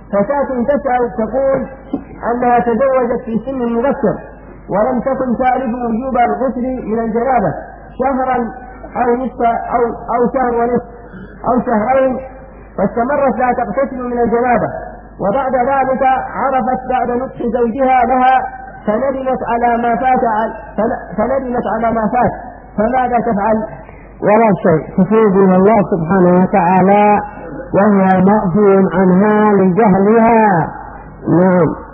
فتاة تسأل تقول أنها تزوجت في سن مبكر ولم تكن تعرف وجوب الغسل من الجنابة شهرا أو نصف أو شهر ونصف أو شهرين، فاستمرت لا تغتسل من الجنابة، وبعد ذلك عرفت بعد نطق زوجها لها فندمت على ما فات، فماذا تفعل؟ ولا شيء، تتوب إلى الله سبحانه وتعالى وهو معفو عنها لجهلها. نعم.